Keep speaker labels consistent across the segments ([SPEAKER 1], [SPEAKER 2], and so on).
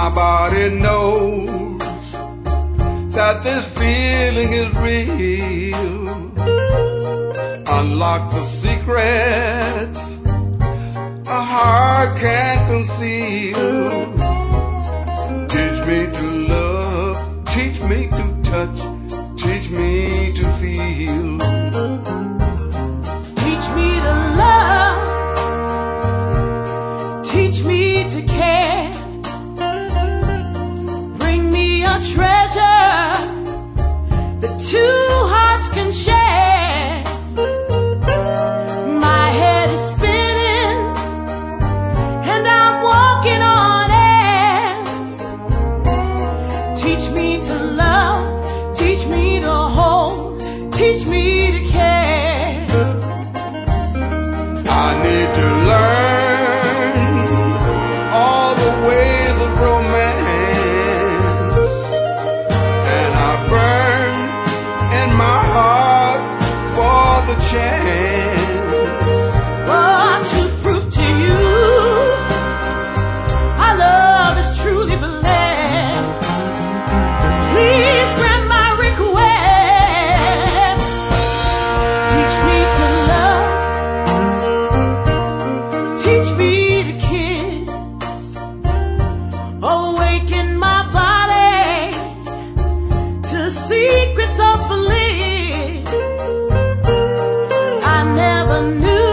[SPEAKER 1] My body knows that this feeling is real. Unlock the secrets a heart can't conceal. Teach me to love, teach me to touch, teach me to feel.
[SPEAKER 2] Teach me to love, teach me to care. Bring me a treasure that two hearts can share. My head is spinning and I'm walking on air. Teach me to love, teach me to hold, teach me to care.
[SPEAKER 1] I need to learn all the ways of romance, and I burn in my heart for the chance.
[SPEAKER 2] Oh, to prove to you our love is truly blessed. Please grant my request. Teach me to love, teach me to kiss. Awaken my body to secrets of bliss. I never knew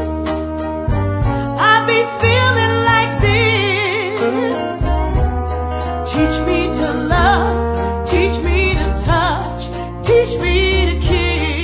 [SPEAKER 2] I'd be feeling like this. Teach me to love, teach me to touch, teach me to kiss.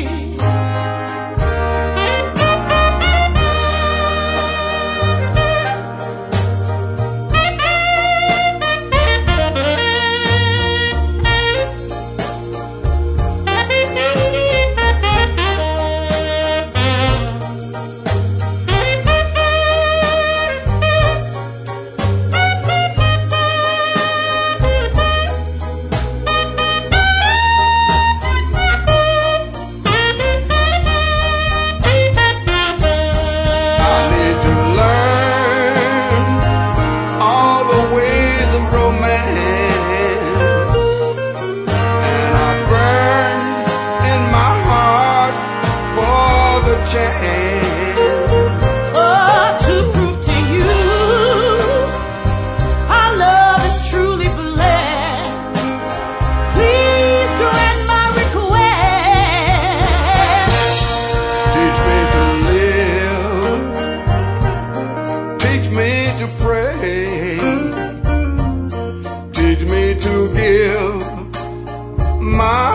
[SPEAKER 1] I need to learn all the ways of romance, and I burn in my heart for the chance.
[SPEAKER 2] Oh, to prove to you our love is truly blessed. Please grant my request.
[SPEAKER 1] Teach me to live, teach me to pray, teach me to give my